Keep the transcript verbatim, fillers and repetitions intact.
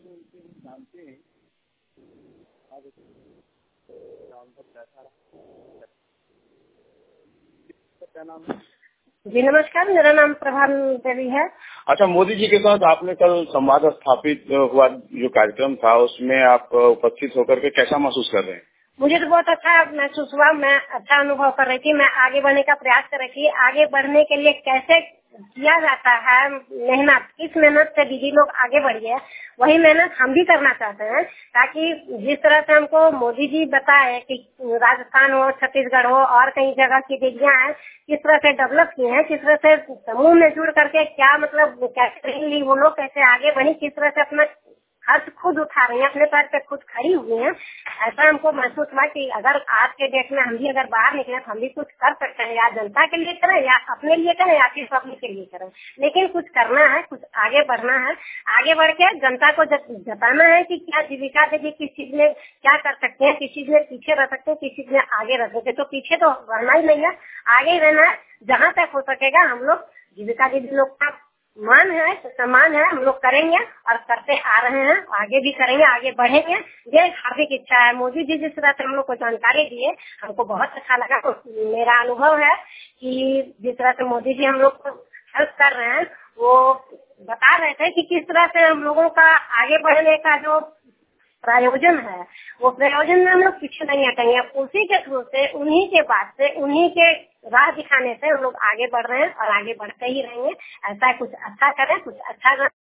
जानते हैं आज काम पर कैसा रहा? क्या नाम है? जी नमस्कार, मेरा नाम प्रभान देवी है। अच्छा, मोदी जी के साथ आपने कल संवाद स्थापित हुआ जो कार्यक्रम था उसमें आप उपस्थित होकर के कैसा महसूस कर रहे हैं? मुझे तो बहुत अच्छा महसूस हुआ। मैं अच्छा अनुभव कर रही थी। मैं आगे बढ़ने का प्रयास कर रही थी। आगे बढ़ने के लिए कैसे किया जाता है मेहनत, किस मेहनत से दीदी लोग आगे बढ़ी है, वही मेहनत हम भी करना चाहते हैं, ताकि जिस तरह से हमको मोदी जी बताए कि राजस्थान हो, छत्तीसगढ़ हो और कई जगह की दीदियां हैं किस तरह से डेवलप की हैं, किस तरह से समूह में जुड़ करके क्या मतलब कैसे ली वो लोग, कैसे आगे बढ़ी, किस तरह से अपना खर्च खुद उठा रही है, अपने पैर पे खुद खड़ी हुई है। ऐसा हमको महसूस हुआ कि अगर आज के डेट में हम भी अगर बाहर निकले तो हम भी कुछ कर सकते हैं, या जनता के लिए करें या अपने लिए करें या फिर पब्लिक के लिए करें, लेकिन कुछ करना है, कुछ आगे बढ़ना है। आगे बढ़ के जनता को जताना है कि क्या जीविका दीदी किस चीज में क्या कर सकते हैं, किस चीज में पीछे रह सकते हैं, किस चीज में आगे रह सकते हैं। तो पीछे तो रहना ही नहीं है, आगे रहना है। जहाँ तक हो सकेगा हम लोग जीविका दीदी लोग का मान है, सम्मान है, हम लोग करेंगे और करते आ रहे हैं, आगे भी करेंगे, आगे बढ़ेंगे। ये हार्दिक इच्छा है। मोदी जी जिस तरह से हम लोग को जानकारी दिए हमको बहुत अच्छा लगा। तो मेरा अनुभव है कि जिस तरह से मोदी जी हम लोग को हेल्प कर रहे हैं, वो बता रहे थे कि किस तरह से हम लोगों का आगे बढ़ने का जो प्रयोजन है, वो प्रयोजन में हम लोग पीछे नहीं हटेंगे। उसी के थ्रू से, उन्हीं के बात से, उन्हीं के राह दिखाने से हम लोग आगे बढ़ रहे हैं और आगे बढ़ते ही रहेंगे। ऐसा कुछ अच्छा करें, कुछ अच्छा